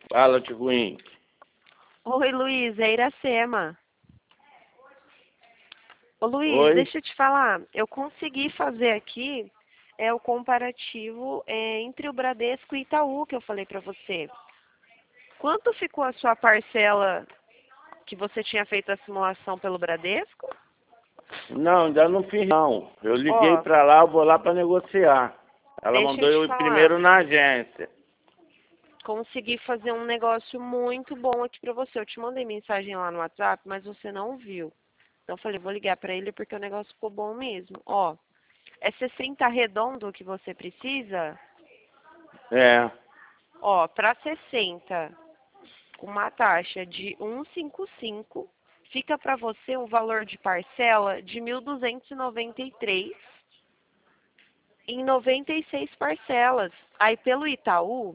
Fala, Tiguinho. Oi, Luiz, é Iracema. Ô, Luiz, Oi? deixa eu te falar. Eu consegui fazer aqui o comparativo entre o Bradesco e Itaú que eu falei pra você. Quanto ficou a sua parcela que você tinha feito a simulação pelo Bradesco? Não, ainda não fiz não. Eu liguei Ó, pra lá, eu vou lá pra negociar. Ela deixa mandou eu te eu ir falar. primeiro na agência. Consegui fazer um negócio muito bom aqui pra você. Eu te mandei mensagem lá no WhatsApp, mas você não viu. Então eu falei, vou ligar pra ele porque o negócio ficou bom mesmo. Ó, é 60 redondo que você precisa? É. Ó, para 60, com uma taxa de 1,55, fica para você um valor de parcela de 1.293 em 96 parcelas. Aí pelo Itaú,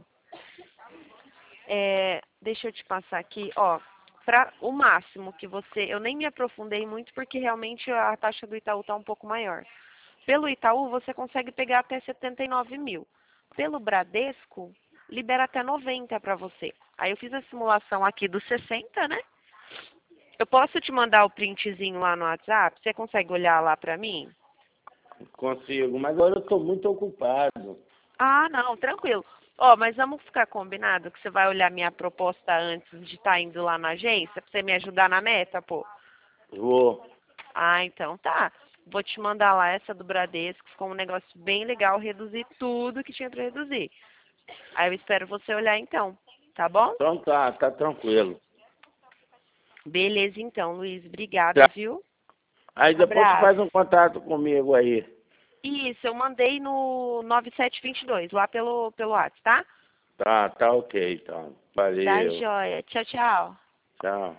deixa eu te passar aqui, ó, para o máximo que você, eu nem me aprofundei muito porque realmente a taxa do Itaú está um pouco maior. Pelo Itaú, você consegue pegar até 79 mil. Pelo Bradesco, libera até 90 para você. Aí eu fiz a simulação aqui dos 60, né? Eu posso te mandar o printzinho lá no WhatsApp? Você consegue olhar lá para mim? Consigo, mas agora eu tô muito ocupado. Ah, não, tranquilo. Ó, mas vamos ficar combinado que você vai olhar minha proposta antes de estar indo lá na agência pra você me ajudar na meta, pô. Vou. Ah, então tá. Vou te mandar lá essa do Bradesco, ficou um negócio bem legal, reduzir tudo que tinha para reduzir. Aí eu espero você olhar então, tá bom? Então tá tranquilo. Beleza então, Luiz. Obrigada, Tá. viu? Aí depois tu Abraço. faz um contato comigo aí. Isso, eu mandei no 9722, lá pelo WhatsApp, tá? Tá ok, então. Tá Valeu. joia. Tchau, tchau. Tchau.